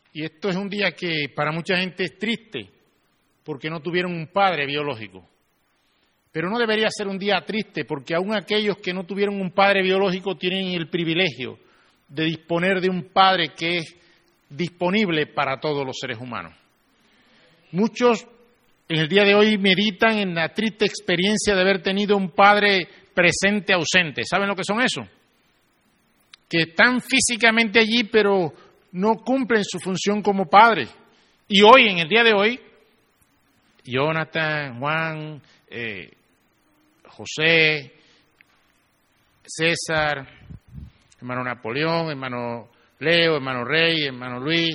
Y esto es un día que para mucha gente es triste, porque no tuvieron un padre biológico. Pero no debería ser un día triste, porque aún aquellos que no tuvieron un padre biológico tienen el privilegio de disponer de un padre que es disponible para todos los seres humanos. Muchos en el día de hoy meditan en la triste experiencia de haber tenido un padre presente ausente. ¿Saben lo que son eso? Que están físicamente allí, pero no cumplen su función como padre. Y hoy, en el día de hoy, Jonathan, Juan, José, César, hermano Napoleón, hermano Leo, hermano Rey, hermano Luis,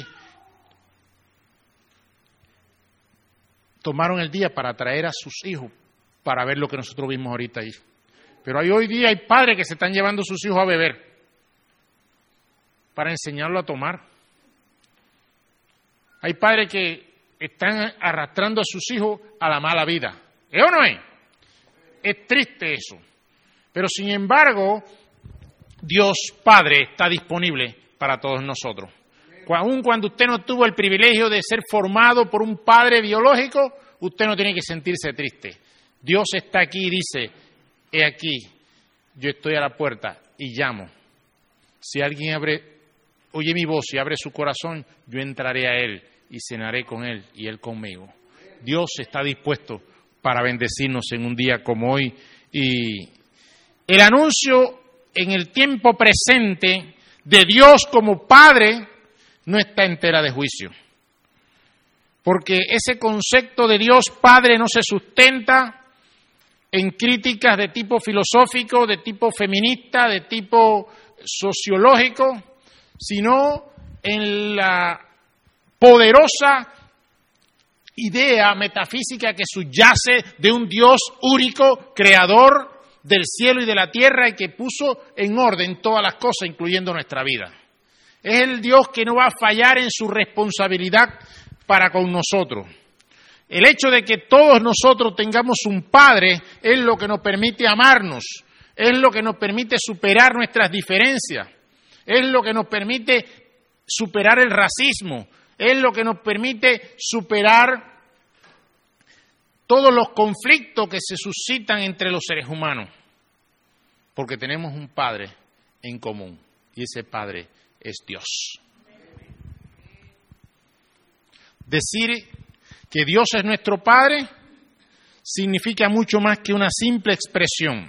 tomaron el día para traer a sus hijos para ver lo que nosotros vimos ahorita ahí. Pero hoy día hay padres que se están llevando a sus hijos a beber para enseñarlo a tomar. Hay padres que están arrastrando a sus hijos a la mala vida. ¿Es o no es? Es triste eso. Pero sin embargo, Dios Padre está disponible para todos nosotros. Aun cuando usted no tuvo el privilegio de ser formado por un padre biológico, usted no tiene que sentirse triste. Dios está aquí y dice, he aquí, yo estoy a la puerta y llamo. Si alguien oye mi voz y abre su corazón, yo entraré a él y cenaré con él y él conmigo. Dios está dispuesto para bendecirnos en un día como hoy. Y el anuncio en el tiempo presente de Dios como Padre no está en tela de juicio. Porque ese concepto de Dios Padre no se sustenta en críticas de tipo filosófico, de tipo feminista, de tipo sociológico, sino en la poderosa idea metafísica que subyace de un Dios único, creador del cielo y de la tierra, y que puso en orden todas las cosas, incluyendo nuestra vida. Es el Dios que no va a fallar en su responsabilidad para con nosotros. El hecho de que todos nosotros tengamos un Padre es lo que nos permite amarnos, es lo que nos permite superar nuestras diferencias, es lo que nos permite superar el racismo, es lo que nos permite superar todos los conflictos que se suscitan entre los seres humanos, porque tenemos un Padre en común, y ese Padre es Dios. Decir que Dios es nuestro Padre significa mucho más que una simple expresión.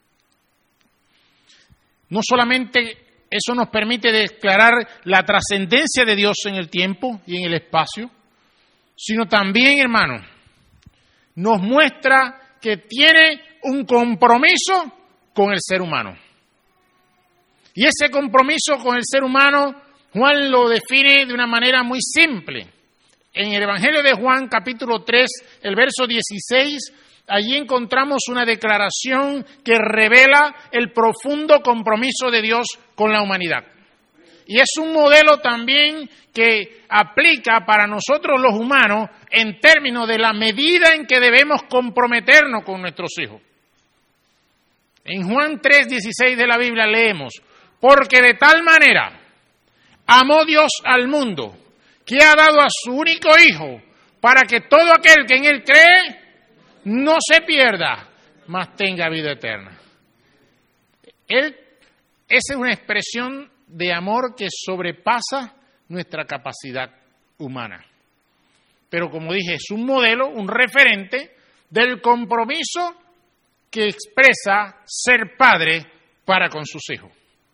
No solamente eso nos permite declarar la trascendencia de Dios en el tiempo y en el espacio, sino también, hermano, nos muestra que tiene un compromiso con el ser humano. Y ese compromiso con el ser humano, Juan lo define de una manera muy simple. En el Evangelio de Juan, capítulo 3, el verso 16, allí encontramos una declaración que revela el profundo compromiso de Dios con la humanidad. Y es un modelo también que aplica para nosotros los humanos en términos de la medida en que debemos comprometernos con nuestros hijos. En Juan 3:16 de la Biblia leemos, porque de tal manera amó Dios al mundo, que ha dado a su único Hijo, para que todo aquel que en Él cree no se pierda, mas tenga vida eterna. Esa es una expresión de amor que sobrepasa nuestra capacidad humana. Pero como dije, es un modelo, un referente del compromiso que expresa ser padre para con sus hijos.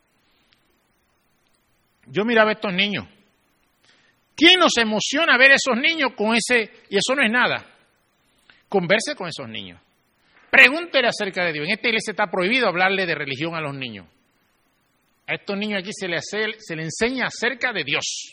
Yo miraba a estos niños. ¿Quién nos emociona ver a esos niños con ese? Y eso no es nada. Converse con esos niños. Pregúntele acerca de Dios. En esta iglesia está prohibido hablarle de religión a los niños. A estos niños aquí se le enseña acerca de Dios.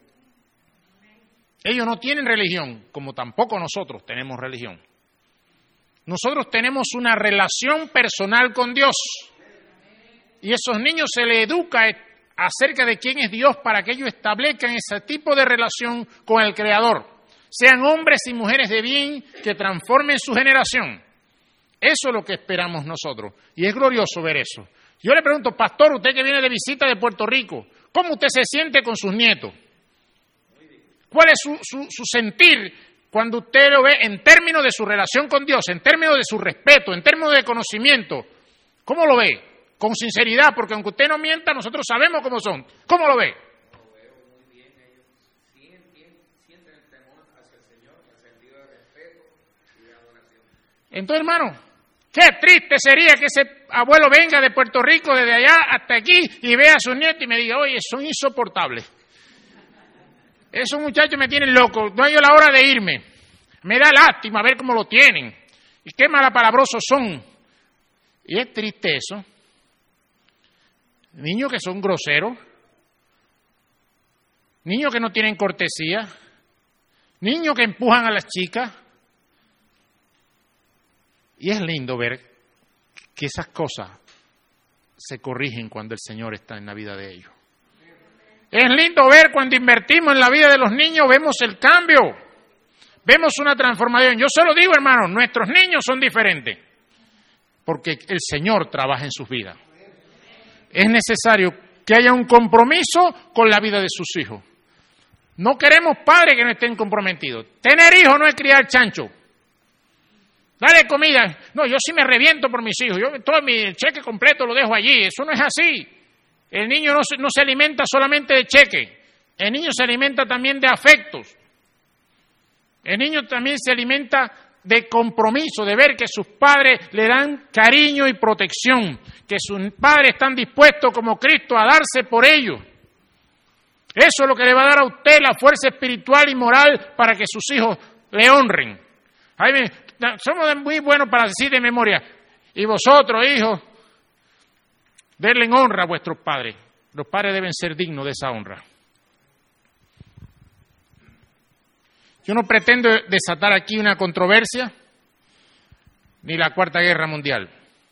Ellos no tienen religión, como tampoco nosotros tenemos religión. Nosotros tenemos una relación personal con Dios. Y a esos niños se les educa acerca de quién es Dios para que ellos establezcan ese tipo de relación con el Creador. Sean hombres y mujeres de bien que transformen su generación. Eso es lo que esperamos nosotros. Y es glorioso ver eso. Yo le pregunto, pastor, usted que viene de visita de Puerto Rico, ¿cómo usted se siente con sus nietos? ¿Cuál es su sentir cuando usted lo ve en términos de su relación con Dios, en términos de su respeto, en términos de conocimiento? ¿Cómo lo ve? Con sinceridad, porque aunque usted no mienta, nosotros sabemos cómo son. ¿Cómo lo ve? Lo veo muy bien, ellos sienten el temor hacia el Señor, el sentido de respeto y de adoración. Entonces, hermano, qué triste sería que ese abuelo venga de Puerto Rico, desde allá hasta aquí, y vea a sus nietos y me diga, oye, son insoportables. Esos muchachos me tienen loco, no hay la hora de irme. Me da lástima ver cómo lo tienen. Y qué malapalabrosos son. Y es triste eso. Niños que son groseros. Niños que no tienen cortesía. Niños que empujan a las chicas. Y es lindo ver que esas cosas se corrigen cuando el Señor está en la vida de ellos. Es lindo ver cuando invertimos en la vida de los niños, vemos el cambio, vemos una transformación. Yo se lo digo, hermanos, nuestros niños son diferentes, porque el Señor trabaja en sus vidas. Es necesario que haya un compromiso con la vida de sus hijos. No queremos padres que no estén comprometidos. Tener hijos no es criar chancho. Dale comida. No, yo sí me reviento por mis hijos. Yo todo mi cheque completo lo dejo allí. Eso no es así. El niño no se alimenta solamente de cheque. El niño se alimenta también de afectos. El niño también se alimenta de compromiso, de ver que sus padres le dan cariño y protección, que sus padres están dispuestos como Cristo a darse por ellos. Eso es lo que le va a dar a usted la fuerza espiritual y moral para que sus hijos le honren. Somos muy buenos para decir de memoria, y vosotros, hijos, denle honra a vuestros padres. Los padres deben ser dignos de esa honra. Yo no pretendo desatar aquí una controversia, ni la Cuarta Guerra Mundial,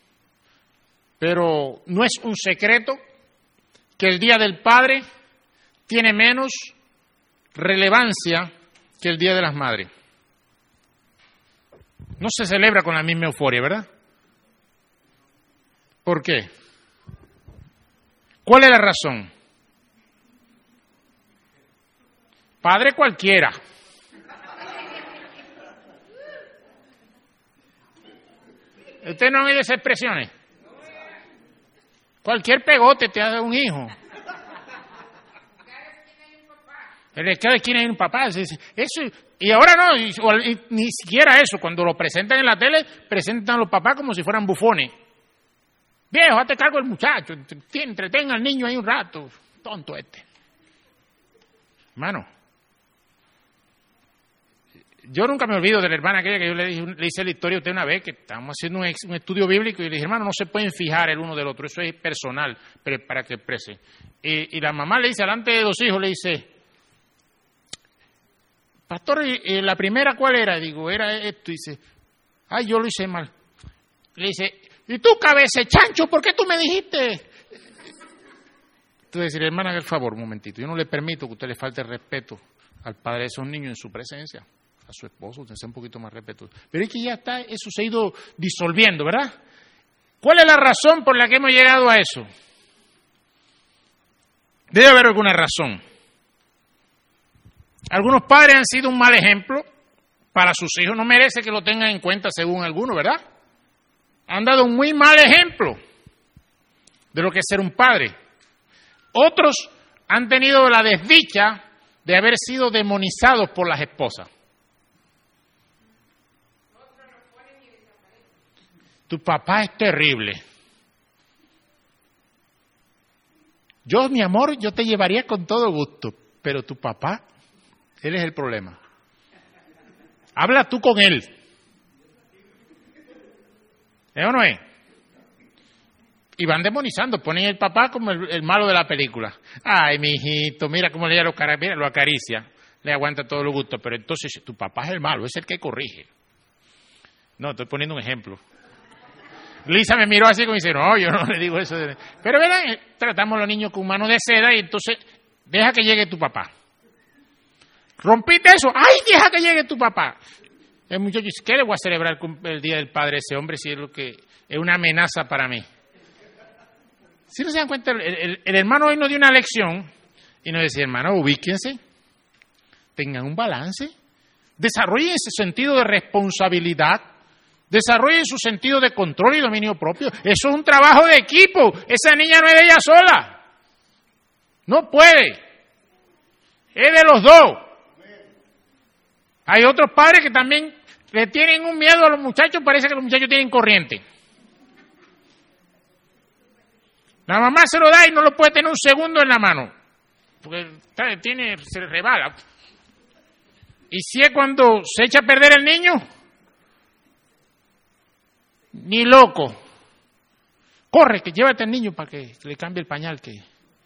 pero no es un secreto que el Día del Padre tiene menos relevancia que el Día de las Madres. No se celebra con la misma euforia, ¿verdad? ¿Por qué? ¿Cuál es la razón? Padre cualquiera. ¿Usted no ha oído esas expresiones? Cualquier pegote te hace un hijo. En cada esquina hay un papá. Eso, y ahora no, ni siquiera eso. Cuando lo presentan en la tele, presentan a los papás como si fueran bufones. Viejo, hazte cargo del muchacho, entretenga al niño ahí un rato. Tonto este. Hermano, yo nunca me olvido de la hermana aquella que yo le hice la historia a usted una vez, que estábamos haciendo un estudio bíblico, y le dije, hermano, no se pueden fijar el uno del otro, eso es personal, pero para que exprese. Y la mamá le dice, delante de 2 hijos, le dice, pastor, ¿la primera cuál era? Digo, era esto. Y dice, ay, yo lo hice mal. Le dice, ¿y tú, cabeza chancho, por qué tú me dijiste? Entonces, decir, hermana, haga el favor, un momentito, yo no le permito que usted le falte respeto al padre de esos niños en su presencia. A su esposo, usted sea un poquito más respetuoso. Pero es que ya está, eso se ha ido disolviendo, ¿verdad? ¿Cuál es la razón por la que hemos llegado a eso? Debe haber alguna razón. Algunos padres han sido un mal ejemplo para sus hijos, no merece que lo tengan en cuenta según algunos, ¿verdad? Han dado un muy mal ejemplo de lo que es ser un padre. Otros han tenido la desdicha de haber sido demonizados por las esposas. Tu papá es terrible. Yo, mi amor, yo te llevaría con todo gusto, pero tu papá, él es el problema. Habla tú con él. ¿Es o no es? Y van demonizando, ponen el papá como el malo de la película. Ay, mi hijito, mira cómo le lo acaricia, le aguanta todo el gusto, pero entonces tu papá es el malo, es el que corrige. No, estoy poniendo un ejemplo. Lisa me miró así como dice, no, yo no le digo eso. Pero ¿verdad? Tratamos a los niños con mano de seda y entonces deja que llegue tu papá. Rompiste eso, ¡ay, deja que llegue tu papá! El muchacho dice, ¿qué le voy a celebrar el Día del Padre a ese hombre si es lo que es una amenaza para mí? Si no se dan cuenta, el hermano hoy nos dio una lección y nos decía, hermano, ubíquense. tengan un balance, desarrollen ese sentido de responsabilidad, desarrollen su sentido de control y dominio propio. Eso es un trabajo de equipo. Esa niña no es de ella sola. No puede. Es de los dos. Hay otros padres que también le tienen un miedo a los muchachos, parece que los muchachos tienen corriente. La mamá se lo da y no lo puede tener un segundo en la mano, porque se le rebala. Y si es cuando se echa a perder el niño, ni loco. Corre, que llévate al niño para que le cambie el pañal. Que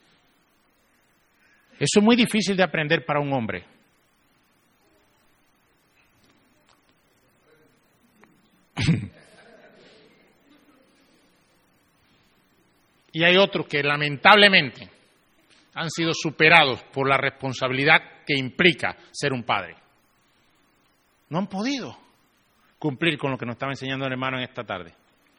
eso es muy difícil de aprender para un hombre. Y hay otros que lamentablemente han sido superados por la responsabilidad que implica ser un padre. No han podido cumplir con lo que nos estaba enseñando el hermano en esta tarde.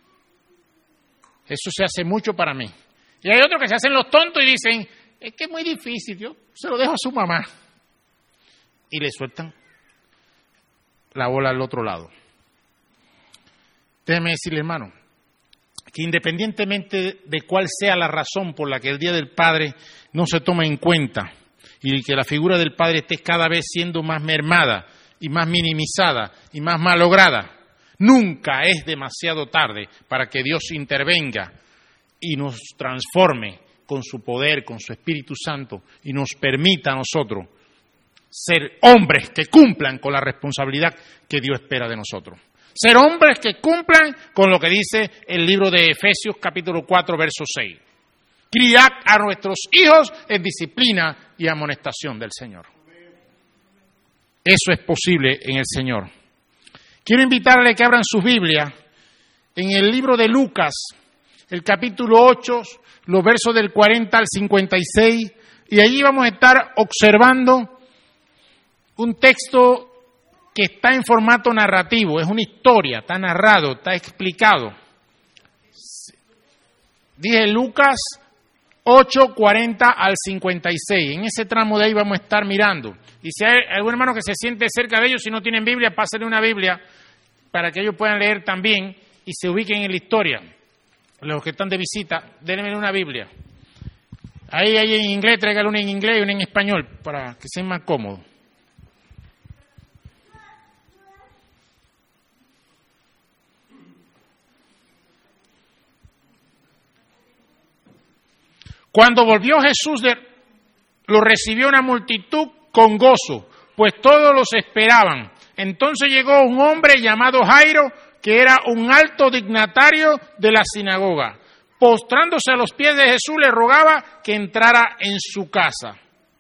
Eso se hace mucho para mí. Y hay otros que se hacen los tontos y dicen, es que es muy difícil, yo se lo dejo a su mamá. Y le sueltan la bola al otro lado. Déjeme decirle, hermano, que independientemente de cuál sea la razón por la que el Día del Padre no se toma en cuenta y que la figura del padre esté cada vez siendo más mermada y más minimizada y más malograda, nunca es demasiado tarde para que Dios intervenga y nos transforme con su poder, con su Espíritu Santo y nos permita a nosotros ser hombres que cumplan con la responsabilidad que Dios espera de nosotros. Ser hombres que cumplan con lo que dice el libro de Efesios capítulo 4, verso 6. Criad a nuestros hijos en disciplina y amonestación del Señor. Eso es posible en el Señor. Quiero invitarle a que abran sus Biblias en el libro de Lucas, el capítulo 8, los versos del 40 al 56, y allí vamos a estar observando un texto que está en formato narrativo, es una historia, está narrado, está explicado. Dije Lucas 8, 40 al 56, en ese tramo de ahí vamos a estar mirando. Y si hay algún hermano que se siente cerca de ellos, si no tienen Biblia, pásenle una Biblia para que ellos puedan leer también y se ubiquen en la historia. Los que están de visita, denme una Biblia. Ahí hay en inglés, tráigale una en inglés y una en español para que sea más cómodo. Cuando volvió Jesús, lo recibió una multitud con gozo, pues todos los esperaban. Entonces llegó un hombre llamado Jairo, que era un alto dignatario de la sinagoga. Postrándose a los pies de Jesús, le rogaba que entrara en su casa.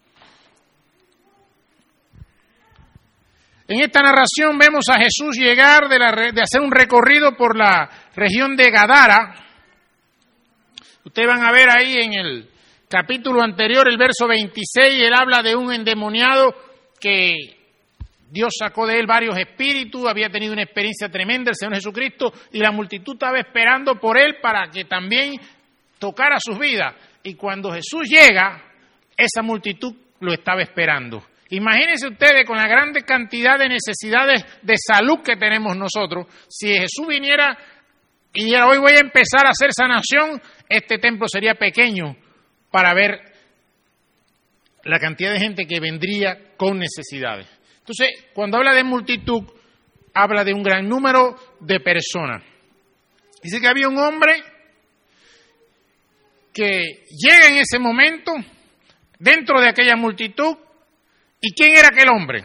En esta narración vemos a Jesús llegar de hacer un recorrido por la región de Gadara. Ustedes van a ver ahí en el capítulo anterior, el verso 26, él habla de un endemoniado que Dios sacó de él varios espíritus, había tenido una experiencia tremenda el Señor Jesucristo y la multitud estaba esperando por él para que también tocara sus vidas. Y cuando Jesús llega, esa multitud lo estaba esperando. Imagínense ustedes con la grande cantidad de necesidades de salud que tenemos nosotros, si Jesús viniera y dijera, hoy voy a empezar a hacer sanación, este templo sería pequeño para ver la cantidad de gente que vendría con necesidades. Entonces, cuando habla de multitud, habla de un gran número de personas. Dice que había un hombre que llega en ese momento dentro de aquella multitud. ¿Y quién era aquel hombre?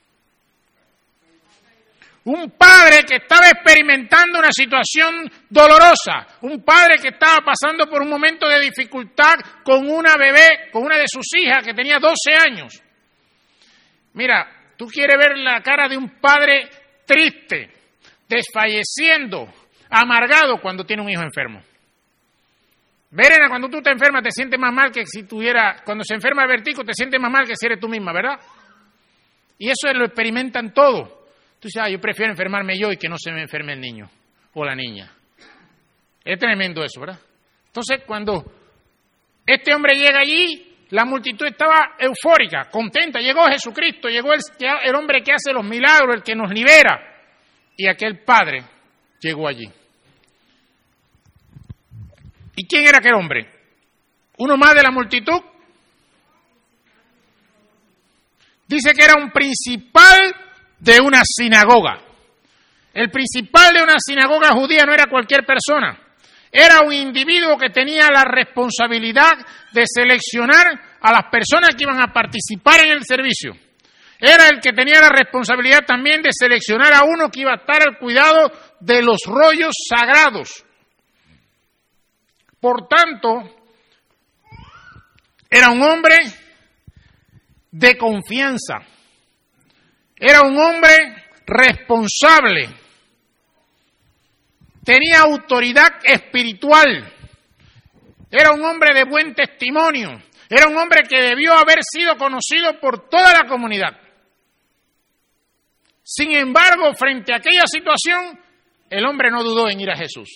Un padre que estaba experimentando una situación dolorosa, un padre que estaba pasando por un momento de dificultad con una bebé, con una de sus hijas que tenía 12 años. Mira, tú quieres ver la cara de un padre triste, desfalleciendo, amargado cuando tiene un hijo enfermo. Verena, cuando tú te enfermas te sientes más mal que si cuando se enferma el vertigo te sientes más mal que si eres tú misma, ¿verdad? Y eso lo experimentan todos. Tú dices, yo prefiero enfermarme yo y que no se me enferme el niño o la niña. Es tremendo eso, ¿verdad? Entonces, cuando este hombre llega allí, La multitud estaba eufórica, contenta. Llegó Jesucristo, llegó el hombre que hace los milagros, el que nos libera. Y aquel padre llegó allí. ¿Y quién era aquel hombre? ¿Uno más de la multitud? Dice que era un principal de una sinagoga. El principal de una sinagoga judía no era cualquier persona. Era un individuo que tenía la responsabilidad de seleccionar a las personas que iban a participar en el servicio. Era el que tenía la responsabilidad también de seleccionar a uno que iba a estar al cuidado de los rollos sagrados. Por tanto, era un hombre de confianza. Era un hombre responsable. Tenía autoridad espiritual. Era un hombre de buen testimonio. Era un hombre que debió haber sido conocido por toda la comunidad. Sin embargo, frente a aquella situación, el hombre no dudó en ir a Jesús.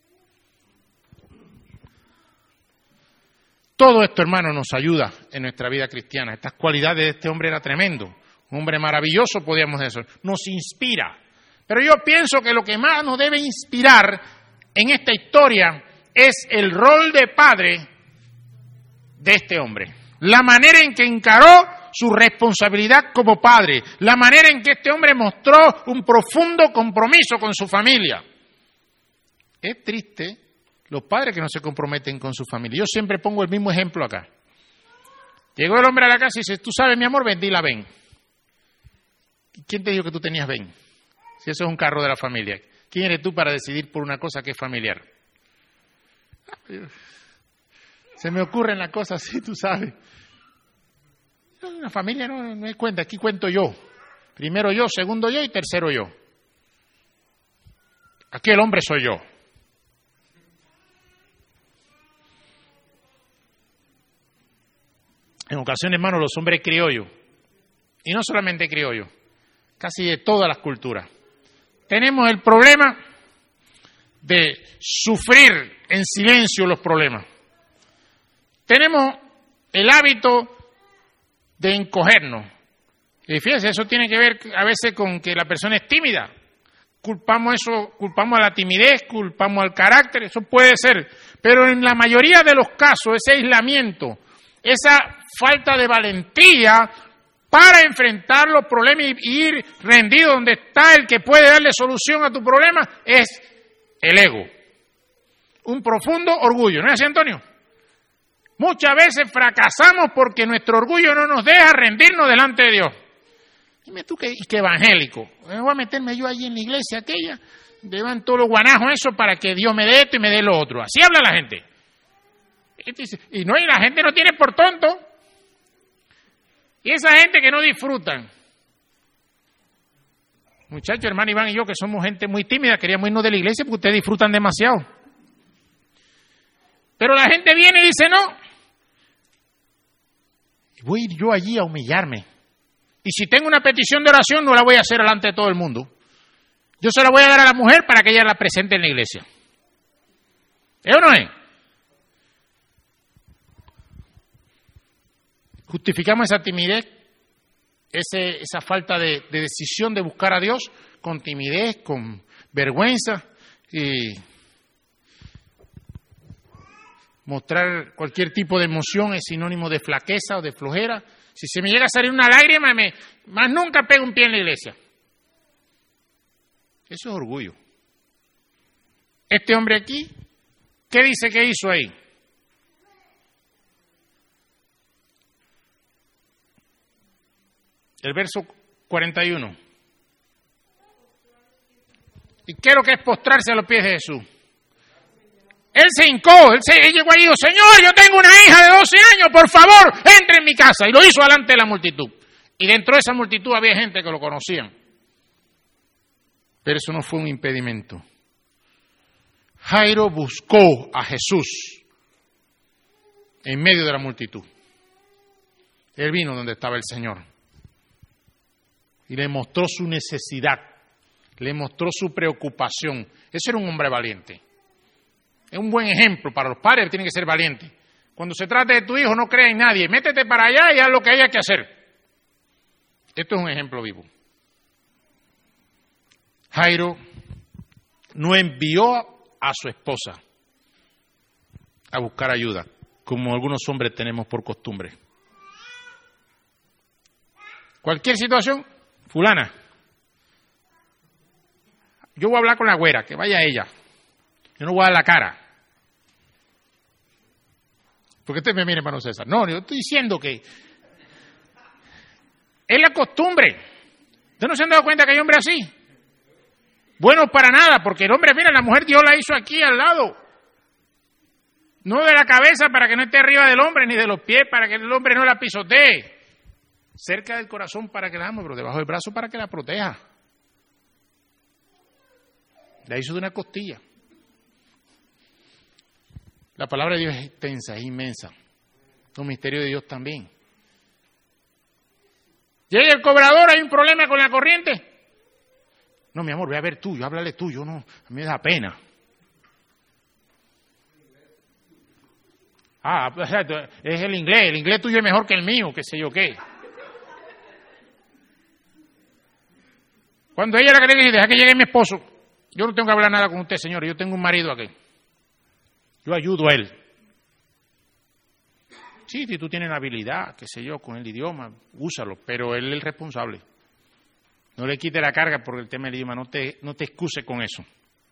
Todo esto, hermano, nos ayuda en nuestra vida cristiana. Estas cualidades de este hombre era tremendo. Un hombre maravilloso, podríamos decir. Nos inspira. Pero yo pienso que lo que más nos debe inspirar en esta historia es el rol de padre de este hombre. La manera en que encaró su responsabilidad como padre. La manera en que este hombre mostró un profundo compromiso con su familia. Es triste los padres que no se comprometen con su familia. Yo siempre pongo el mismo ejemplo acá. Llegó el hombre a la casa y dice, tú sabes, mi amor, vendí la ven. ¿Quién te dijo que tú tenías ven? Si eso es un carro de la familia. ¿Quién eres tú para decidir por una cosa que es familiar? Se me ocurren las cosas así, tú sabes. La familia no es cuenta, aquí cuento yo. Primero yo, segundo yo y tercero yo. Aquí el hombre soy yo. En ocasiones, hermano, los hombres criollos, y no solamente criollos, casi de todas las culturas, tenemos el problema de sufrir en silencio los problemas. Tenemos el hábito de encogernos. Y fíjense, eso tiene que ver a veces con que la persona es tímida. Culpamos a la timidez, culpamos al carácter, eso puede ser. Pero en la mayoría de los casos, ese aislamiento, esa falta de valentía para enfrentar los problemas y ir rendido donde está el que puede darle solución a tu problema, es el ego. Un profundo orgullo, ¿no es así, Antonio? Muchas veces fracasamos porque nuestro orgullo no nos deja rendirnos delante de Dios. Dime tú que evangélico, voy a meterme yo allí en la iglesia aquella, llevan todos los guanajos eso para que Dios me dé esto y me dé lo otro. Así habla la gente. Y la gente no tiene por tonto. Y esa gente que no disfrutan. Muchachos, hermano Iván y yo, que somos gente muy tímida, queríamos irnos de la iglesia porque ustedes disfrutan demasiado. Pero la gente viene y dice, no, voy a ir yo allí a humillarme. Y si tengo una petición de oración, no la voy a hacer delante de todo el mundo. Yo se la voy a dar a la mujer para que ella la presente en la iglesia. ¿Es o no es? Justificamos esa timidez, esa falta de decisión de buscar a Dios con timidez, con vergüenza y mostrar cualquier tipo de emoción es sinónimo de flaqueza o de flojera. Si se me llega a salir una lágrima, más nunca pego un pie en la iglesia. Eso es orgullo. Este hombre aquí, ¿qué dice que hizo ahí? El verso 41. ¿Y qué es lo que es postrarse a los pies de Jesús? Él se hincó, él llegó allí y dijo, Señor, yo tengo una hija de 12 años, por favor, entre en mi casa. Y lo hizo delante de la multitud. Y dentro de esa multitud había gente que lo conocían. Pero eso no fue un impedimento. Jairo buscó a Jesús en medio de la multitud. Él vino donde estaba el Señor. Y le mostró su necesidad, le mostró su preocupación. Ese era un hombre valiente. Es un buen ejemplo para los padres, tienen que ser valientes. Cuando se trate de tu hijo, no creas en nadie. Métete para allá y haz lo que haya que hacer. Esto es un ejemplo vivo. Jairo no envió a su esposa a buscar ayuda, como algunos hombres tenemos por costumbre. Cualquier situación, fulana, yo voy a hablar con la güera, que vaya ella. Yo no voy a dar la cara. Porque usted me mire, hermano César. No, yo estoy diciendo que es la costumbre. ¿Ustedes no se han dado cuenta que hay hombres así? Bueno, para nada, porque el hombre, mira, la mujer Dios la hizo aquí al lado. No de la cabeza para que no esté arriba del hombre, ni de los pies para que el hombre no la pisotee. Cerca del corazón para que la ame, pero debajo del brazo para que la proteja. La hizo de una costilla. La palabra de Dios es extensa, es inmensa. Los misterios de Dios también. Llega el cobrador, hay un problema con la corriente. No, mi amor, ve a ver tú, yo háblale tú, yo no, a mí me da pena. Es el inglés tuyo es mejor que el mío, qué sé yo qué. Cuando ella era que le dije, deja que llegue mi esposo, yo no tengo que hablar nada con usted, señor, yo tengo un marido aquí. Yo ayudo a él. Sí, si tú tienes la habilidad, qué sé yo, con el idioma, úsalo, pero él es el responsable. No le quite la carga por el tema del idioma, no te excuse con eso.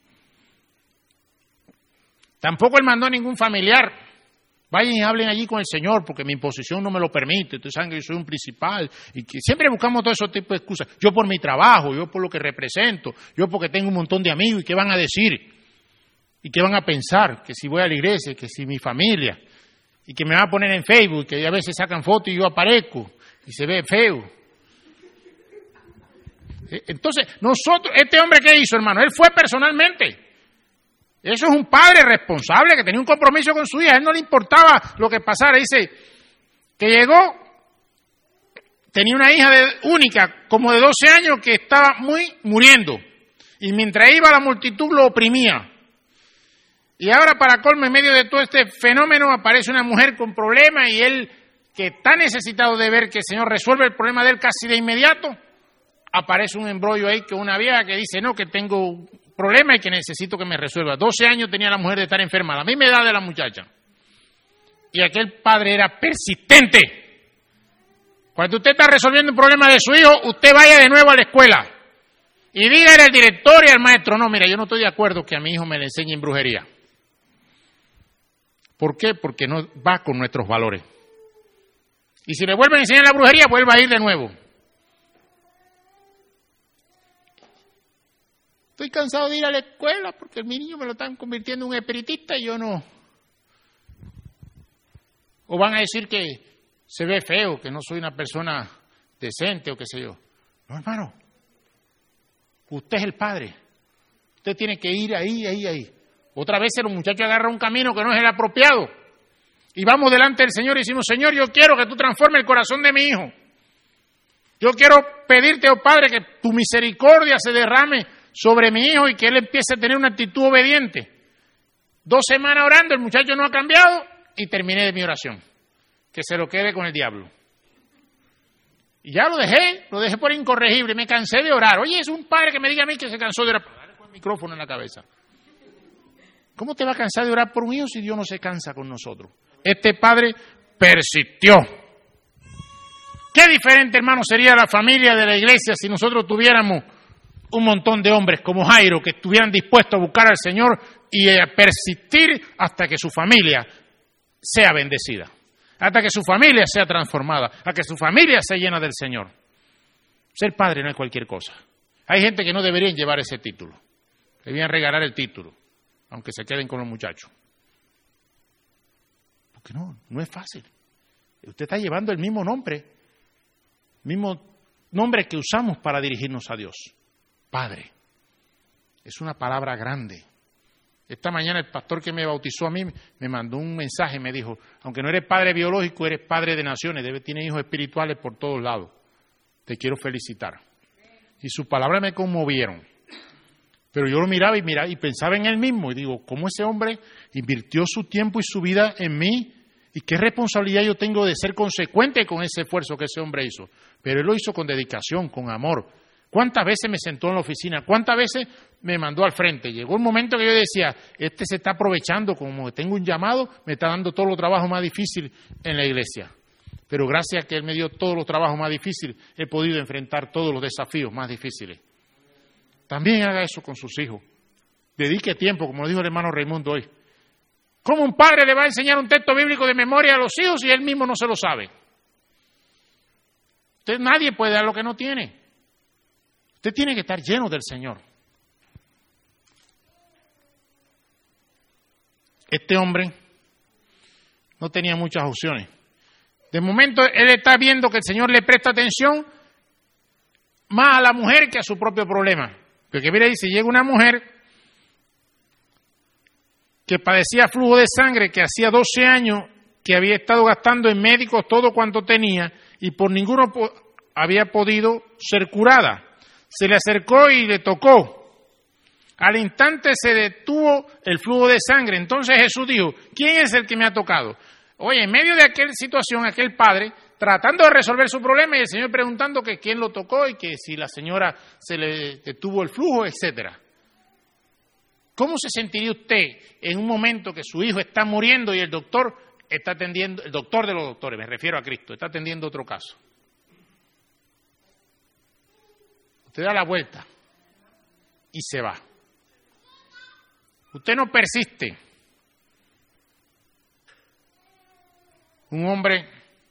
Tampoco él mandó a ningún familiar. Vayan y hablen allí con el Señor, porque mi imposición no me lo permite. Ustedes saben que yo soy un principal. Y que siempre buscamos todo ese tipo de excusas. Yo por mi trabajo, yo por lo que represento, yo porque tengo un montón de amigos. ¿Y qué van a decir? ¿Y qué van a pensar? Que si voy a la iglesia, que si mi familia. Y que me van a poner en Facebook, que a veces sacan fotos y yo aparezco. Y se ve feo. Entonces, nosotros, este hombre, ¿qué hizo, hermano? Él fue personalmente. Eso es un padre responsable que tenía un compromiso con su hija. A él no le importaba lo que pasara. Dice que llegó, tenía una hija única, como de 12 años, que estaba muriendo. Y mientras iba, la multitud lo oprimía. Y ahora, para colmo, en medio de todo este fenómeno, aparece una mujer con problemas y él, que está necesitado de ver que el Señor resuelve el problema de él casi de inmediato, aparece un embrollo ahí con una vieja que dice, no, que tengo problema y que necesito que me resuelva. 12 años tenía la mujer de estar enferma, la misma edad de la muchacha. Y aquel padre era persistente. Cuando usted está resolviendo un problema de su hijo, usted vaya de nuevo a la escuela y dígale al director y al maestro, no, mira, yo no estoy de acuerdo que a mi hijo me le enseñen brujería. ¿Por qué? Porque no va con nuestros valores. Y si le vuelven a enseñar la brujería, vuelva a ir de nuevo. Estoy cansado de ir a la escuela porque mi niño me lo están convirtiendo en un espiritista y yo no. O van a decir que se ve feo, que no soy una persona decente o qué sé yo. No, hermano. Usted es el padre. Usted tiene que ir ahí. Otra vez el muchacho agarra un camino que no es el apropiado. Y vamos delante del Señor y decimos, Señor, yo quiero que tú transformes el corazón de mi hijo. Yo quiero pedirte, oh Padre, que tu misericordia se derrame sobre mi hijo y que él empiece a tener una actitud obediente. 2 semanas orando, el muchacho no ha cambiado y terminé de mi oración. Que se lo quede con el diablo. Y ya lo dejé por incorregible, me cansé de orar. Oye, es un padre que me diga a mí que se cansó de orar. Dale con el micrófono en la cabeza. ¿Cómo te va a cansar de orar por un hijo si Dios no se cansa con nosotros? Este padre persistió. Qué diferente, hermano, sería la familia de la iglesia si nosotros tuviéramos un montón de hombres como Jairo que estuvieran dispuestos a buscar al Señor y a persistir hasta que su familia sea bendecida, hasta que su familia sea transformada, hasta que su familia sea llena del Señor. Ser padre no es cualquier cosa. Hay gente que no deberían llevar ese título. Deberían regalar el título, aunque se queden con los muchachos. Porque no es fácil. Usted está llevando el mismo nombre que usamos para dirigirnos a Dios. Padre. Es una palabra grande. Esta mañana el pastor que me bautizó a mí me mandó un mensaje, me dijo, aunque no eres padre biológico, eres padre de naciones, tienes hijos espirituales por todos lados. Te quiero felicitar. Y sus palabras me conmovieron. Pero yo lo miraba y pensaba en él mismo y digo, ¿cómo ese hombre invirtió su tiempo y su vida en mí ¿Y qué responsabilidad yo tengo de ser consecuente con ese esfuerzo que ese hombre hizo? Pero él lo hizo con dedicación, con amor. ¿Cuántas veces me sentó en la oficina? ¿Cuántas veces me mandó al frente? Llegó un momento que yo decía, este se está aprovechando, como tengo un llamado, me está dando todos los trabajos más difíciles en la iglesia. Pero gracias a que él me dio todos los trabajos más difíciles, he podido enfrentar todos los desafíos más difíciles. También haga eso con sus hijos. Dedique tiempo, como lo dijo el hermano Raimundo hoy. ¿Cómo un padre le va a enseñar un texto bíblico de memoria a los hijos si él mismo no se lo sabe? Nadie puede dar lo que no tiene. Usted tiene que estar lleno del Señor. Este hombre no tenía muchas opciones. De momento, él está viendo que el Señor le presta atención más a la mujer que a su propio problema. Porque mira, dice, llega una mujer que padecía flujo de sangre, que hacía 12 años que había estado gastando en médicos todo cuanto tenía y por ninguno había podido ser curada. Se le acercó y le tocó. Al instante se detuvo el flujo de sangre. Entonces Jesús dijo, ¿quién es el que me ha tocado? Oye, en medio de aquella situación, aquel padre, tratando de resolver su problema y el Señor preguntando que quién lo tocó y que si la señora se le detuvo el flujo, etcétera. ¿Cómo se sentiría usted en un momento que su hijo está muriendo y el doctor está atendiendo, el doctor de los doctores, me refiero a Cristo, está atendiendo otro caso? Usted da la vuelta y se va. Usted no persiste. Un hombre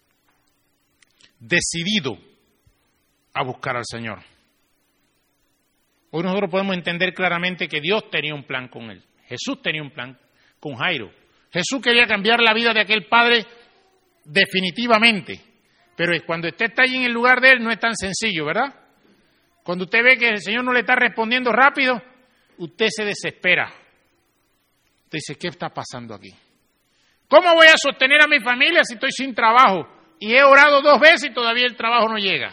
decidido a buscar al Señor. Hoy nosotros podemos entender claramente que Dios tenía un plan con él. Jesús tenía un plan con Jairo. Jesús quería cambiar la vida de aquel padre definitivamente. Pero cuando usted está allí en el lugar de él no es tan sencillo, ¿verdad? Cuando usted ve que el Señor no le está respondiendo rápido, usted se desespera. Usted dice, ¿qué está pasando aquí? ¿Cómo voy a sostener a mi familia si estoy sin trabajo? Y he orado 2 veces y todavía el trabajo no llega.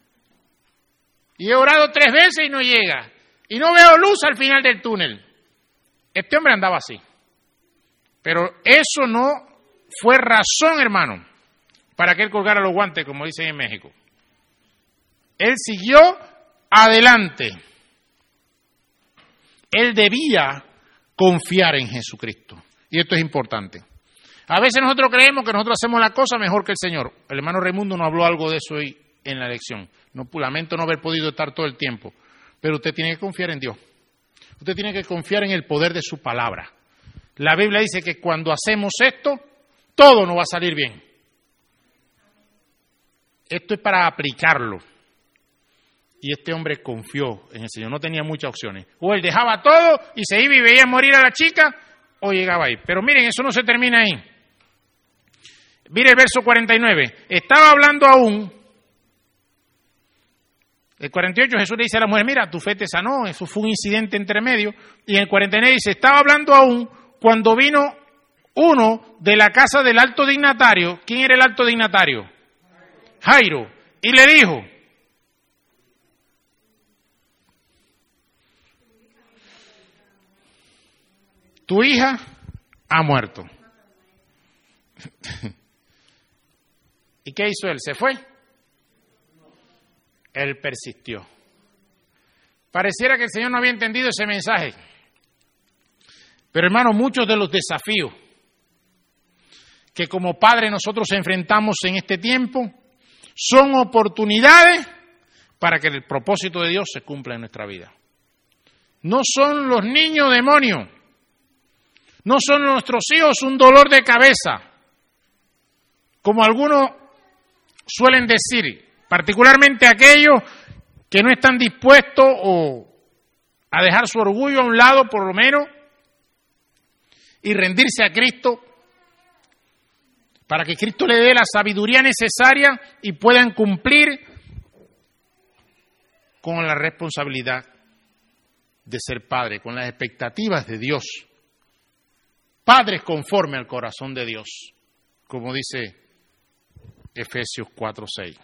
Y he orado 3 veces y no llega. Y no veo luz al final del túnel. Este hombre andaba así. Pero eso no fue razón, hermano, para que él colgara los guantes, como dicen en México. Él siguió adelante. Él debía confiar en Jesucristo. Y esto es importante. A veces nosotros creemos que nosotros hacemos la cosa mejor que el Señor. El hermano Raimundo nos habló algo de eso hoy en la lección. No, lamento no haber podido estar todo el tiempo. Pero usted tiene que confiar en Dios. Usted tiene que confiar en el poder de su palabra. La Biblia dice que cuando hacemos esto, todo nos va a salir bien. Esto es para aplicarlo. Y este hombre confió en el Señor. No tenía muchas opciones. O él dejaba todo y se iba y veía morir a la chica, o llegaba ahí. Pero miren, eso no se termina ahí. Mire el verso 49. Estaba hablando aún. El 48 Jesús le dice a la mujer, mira, tu fe te sanó, eso fue un incidente entre medio. Y en el 49 dice, estaba hablando aún cuando vino uno de la casa del alto dignatario. ¿Quién era el alto dignatario? Jairo. Y le dijo, tu hija ha muerto. ¿Y qué hizo él? ¿Se fue? Él persistió. Pareciera que el Señor no había entendido ese mensaje. Pero hermano, muchos de los desafíos que como padres nosotros enfrentamos en este tiempo son oportunidades para que el propósito de Dios se cumpla en nuestra vida. No son los niños demonios. No son nuestros hijos un dolor de cabeza, como algunos suelen decir, particularmente aquellos que no están dispuestos a dejar su orgullo a un lado, por lo menos, y rendirse a Cristo, para que Cristo le dé la sabiduría necesaria y puedan cumplir con la responsabilidad de ser padre, con las expectativas de Dios. Padres conforme al corazón de Dios, como dice Efesios 4:6.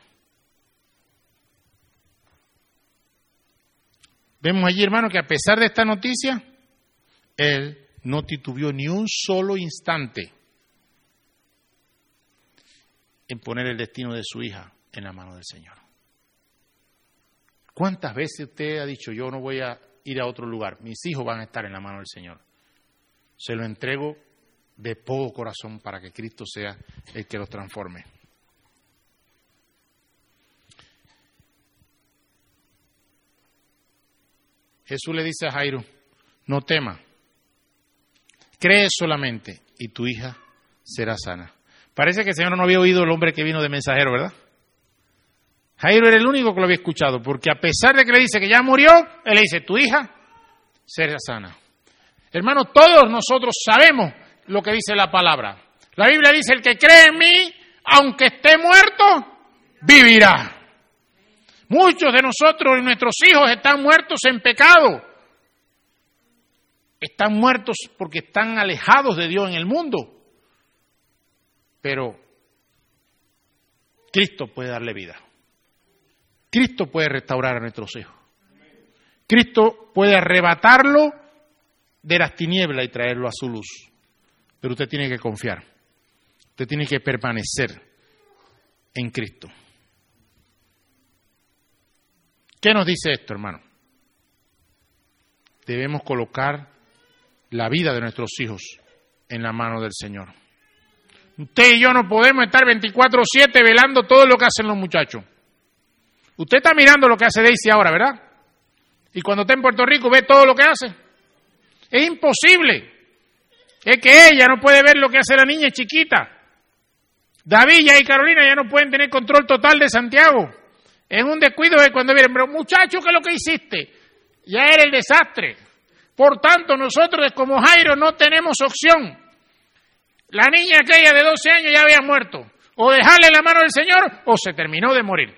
Vemos allí, hermano, que a pesar de esta noticia, él no titubeó ni un solo instante. en poner el destino de su hija en la mano del Señor. ¿Cuántas veces usted ha dicho, yo no voy a ir a otro lugar, mis hijos van a estar en la mano del Señor? Se lo entrego de todo corazón para que Cristo sea el que los transforme. Jesús le dice a Jairo, no temas, cree solamente y tu hija será sana. Parece que el Señor no había oído el hombre que vino de mensajero, ¿verdad? Jairo era el único que lo había escuchado, porque a pesar de que le dice que ya murió, él le dice, tu hija será sana. Hermano, todos nosotros sabemos lo que dice la palabra. La Biblia dice, el que cree en mí, aunque esté muerto, vivirá. Muchos de nosotros y nuestros hijos están muertos en pecado. Están muertos porque están alejados de Dios en el mundo. Pero Cristo puede darle vida. Cristo puede restaurar a nuestros hijos. Cristo puede arrebatarlo de las tinieblas y traerlo a su luz. Pero usted tiene que confiar. Usted tiene que permanecer en Cristo. ¿Qué nos dice esto, hermano? Debemos colocar la vida de nuestros hijos en la mano del Señor. Usted y yo no podemos estar 24/7 velando todo lo que hacen los muchachos. Usted está mirando lo que hace Daisy ahora, ¿verdad? Y cuando está en Puerto Rico ve todo lo que hace. Es imposible. Es que ella no puede ver lo que hace la niña chiquita. David y Carolina ya no pueden tener control total de Santiago. Es un descuido de cuando vienen, pero muchacho, ¿qué es lo que hiciste? Ya era el desastre. Por tanto, nosotros como Jairo no tenemos opción. La niña aquella de 12 años ya había muerto. O dejarle la mano del Señor o se terminó de morir.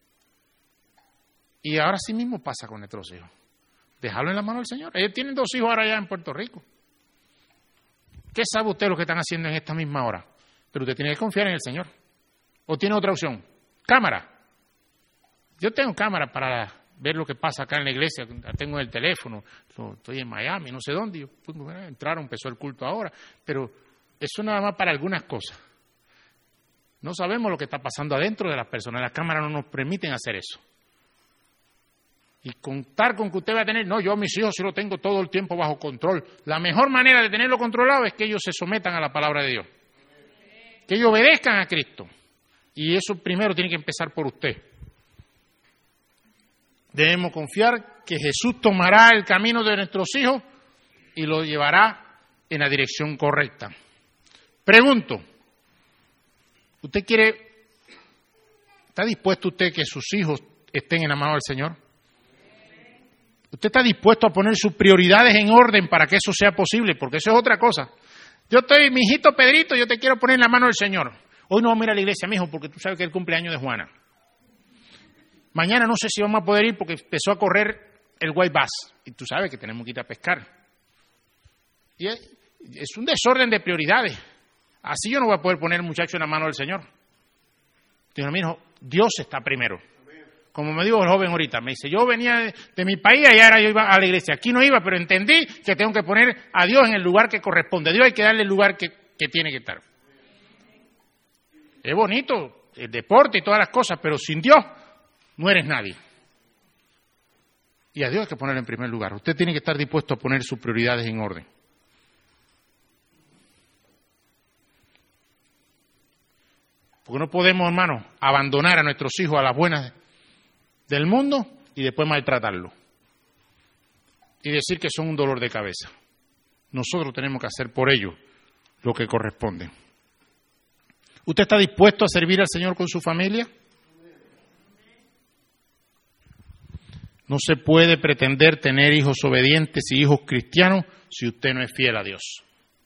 Y ahora sí mismo pasa con nuestros hijos. Dejarlo en la mano del Señor. Ellos tienen 2 hijos ahora ya en Puerto Rico. ¿Qué sabe usted lo que están haciendo en esta misma hora? Pero usted tiene que confiar en el Señor. ¿O tiene otra opción? Cámara. Yo tengo cámara para ver lo que pasa acá en la iglesia. La tengo en el teléfono. Estoy en Miami, no sé dónde. Entraron, empezó el culto ahora. Pero eso nada más para algunas cosas. No sabemos lo que está pasando adentro de las personas. Las cámaras no nos permiten hacer eso. Y contar con que usted va a tener, no, yo a mis hijos sí lo tengo todo el tiempo bajo control. La mejor manera de tenerlo controlado es que ellos se sometan a la palabra de Dios. Que ellos obedezcan a Cristo. Y eso primero tiene que empezar por usted. Debemos confiar que Jesús tomará el camino de nuestros hijos y lo llevará en la dirección correcta. Pregunto, ¿está dispuesto usted que sus hijos estén en la mano del Señor? ¿Usted está dispuesto a poner sus prioridades en orden para que eso sea posible? Porque eso es otra cosa. Mi hijito Pedrito, yo te quiero poner en la mano del Señor. Hoy no vamos a ir a la iglesia, mijo, porque tú sabes que es el cumpleaños de Juana. Mañana no sé si vamos a poder ir porque empezó a correr el white bass. Y tú sabes que tenemos que ir a pescar. Y es un desorden de prioridades. Así yo no voy a poder poner al muchacho en la mano del Señor. Digo, mijo, Dios está primero. Como me dijo el joven ahorita, me dice, yo venía de mi país y ahora yo iba a la iglesia. Aquí no iba, pero entendí que tengo que poner a Dios en el lugar que corresponde. A Dios hay que darle el lugar que tiene que estar. Es bonito el deporte y todas las cosas, pero sin Dios no eres nadie. Y a Dios hay que ponerlo en primer lugar. Usted tiene que estar dispuesto a poner sus prioridades en orden. Porque no podemos, hermano, abandonar a nuestros hijos a las buenas del mundo y después maltratarlos. Y decir que son un dolor de cabeza. Nosotros tenemos que hacer por ellos lo que corresponde. ¿Usted está dispuesto a servir al Señor con su familia? No se puede pretender tener hijos obedientes y hijos cristianos si usted no es fiel a Dios.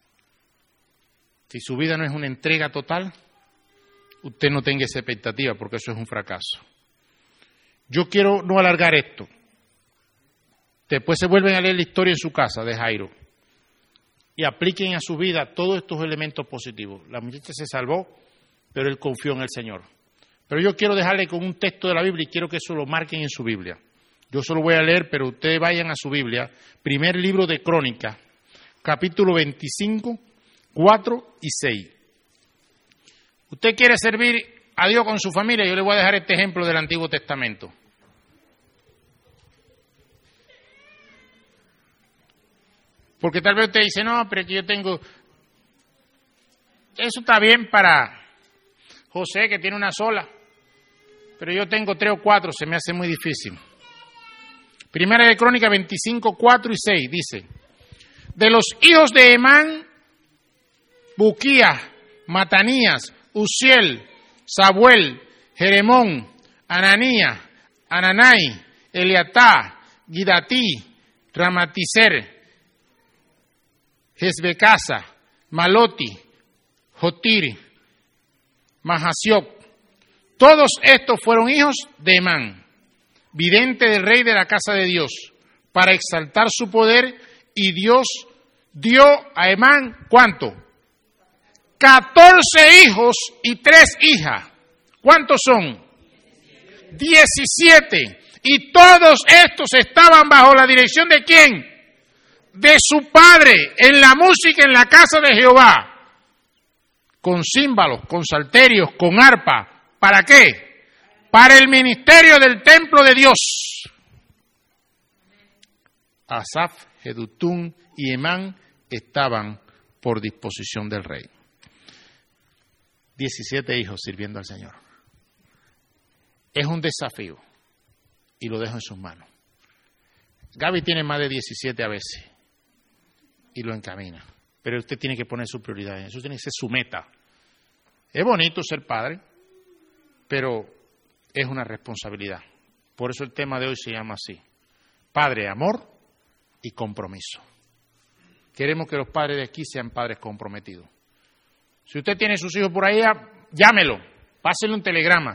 Si su vida no es una entrega total, usted no tenga esa expectativa porque eso es un fracaso. Yo quiero no alargar esto. Después se vuelven a leer la historia en su casa de Jairo y apliquen a su vida todos estos elementos positivos. La muchacha se salvó, pero él confió en el Señor. Pero yo quiero dejarle con un texto de la Biblia y quiero que eso lo marquen en su Biblia. Yo solo voy a leer, pero ustedes vayan a su Biblia. Primer libro de Crónicas, capítulo 25, 4 y 6. Usted quiere servir a Dios con su familia, yo le voy a dejar este ejemplo del Antiguo Testamento. Porque tal vez usted dice, no, pero es que yo tengo... Eso está bien para José, que tiene una sola, pero yo tengo 3 o 4, se me hace muy difícil. Primera de Crónicas 25, 4 y 6 dice, de los hijos de Emán, Buquías, Matanías, Uziel, Sabuel, Jeremón, Ananías, Ananai, Eliatá, Gidatí, Ramatizer, Jezbecasa, Maloti, Jotiri, Mahasioc. Todos estos fueron hijos de Emán, vidente del rey de la casa de Dios, para exaltar su poder, y Dios dio a Emán, ¿cuánto? 14 hijos y 3 hijas. ¿Cuántos son? 17. Y todos estos estaban bajo la dirección ¿de quién? De su padre, en la música en la casa de Jehová, con címbalos, con salterios, con arpa. ¿Para qué? Para el ministerio del templo de Dios. Asaf, Jedutún y Emán estaban por disposición del rey. 17 hijos sirviendo al Señor. Es un desafío y lo dejo en sus manos. Gaby tiene más de 17 a veces y lo encamina, pero usted tiene que poner su prioridad en eso, tiene que ser su meta. Es bonito ser padre, pero es una responsabilidad. Por eso el tema de hoy se llama así: padre, amor y compromiso. Queremos que los padres de aquí sean padres comprometidos. Si usted tiene sus hijos por ahí, llámelo, pásele un telegrama.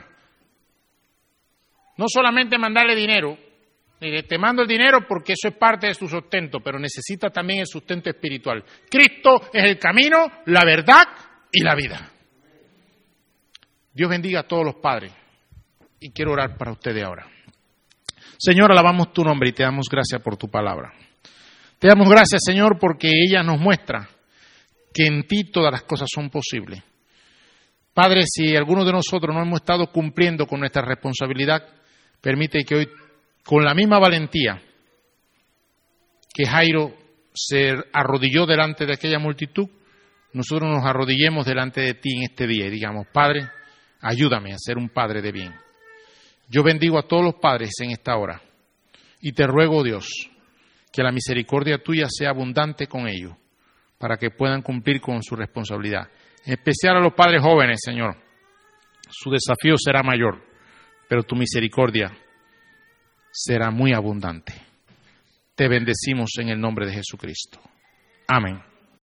No solamente mandarle dinero, te mando el dinero porque eso es parte de su sustento, pero necesita también el sustento espiritual. Cristo es el camino, la verdad y la vida. Dios bendiga a todos los padres y quiero orar para ustedes ahora. Señor, alabamos tu nombre y te damos gracias por tu palabra. Te damos gracias, Señor, porque ella nos muestra que en ti todas las cosas son posibles. Padre, si alguno de nosotros no hemos estado cumpliendo con nuestra responsabilidad, permite que hoy, con la misma valentía que Jairo se arrodilló delante de aquella multitud, nosotros nos arrodillemos delante de ti en este día y digamos: Padre, ayúdame a ser un padre de bien. Yo bendigo a todos los padres en esta hora y te ruego, Dios, que la misericordia tuya sea abundante con ellos, para que puedan cumplir con su responsabilidad. En especial a los padres jóvenes, Señor. Su desafío será mayor, pero tu misericordia será muy abundante. Te bendecimos en el nombre de Jesucristo. Amén.